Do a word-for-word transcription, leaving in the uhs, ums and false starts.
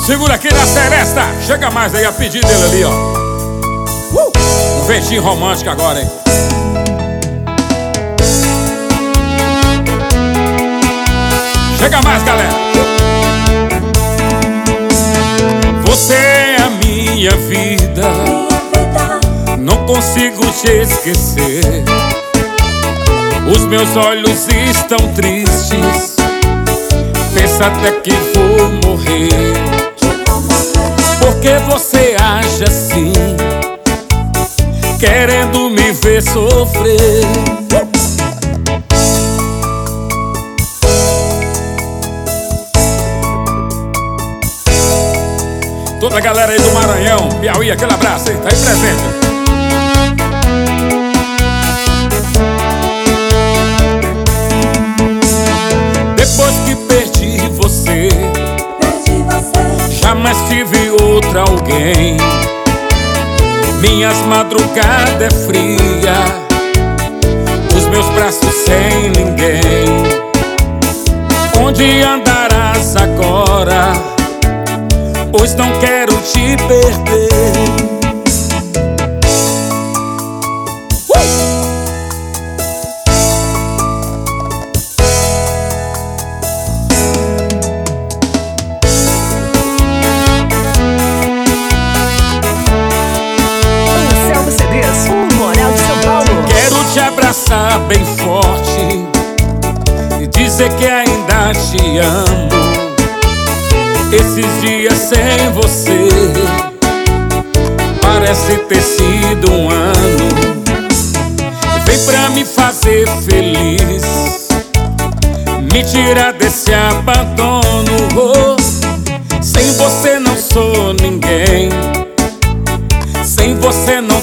Segura aqui na seresta. Chega mais aí a pedir dele ali, ó. uh! Um ventinho romântico agora, hein? Chega mais, galera. Você é a minha vida, não consigo te esquecer. Os meus olhos estão tristes, pensa até que vou morrer. Porque você age assim, querendo me ver sofrer. Toda a galera aí do Maranhão, Piauí, aquele abraço aí, tá aí presente. Depois que perdi você, perdi você, jamais tive outra alguém. Minhas madrugadas é fria, os meus braços sem ninguém. Onde andarás agora? Pois não quero te perder. uh! Anselmo C Ds, o Moral de São Paulo. Quero te abraçar bem forte e dizer que ainda te amo. Esses dias sem você parece ter sido um ano. Vem pra me fazer feliz, me tirar desse abandono. oh, Sem você não sou ninguém, sem você não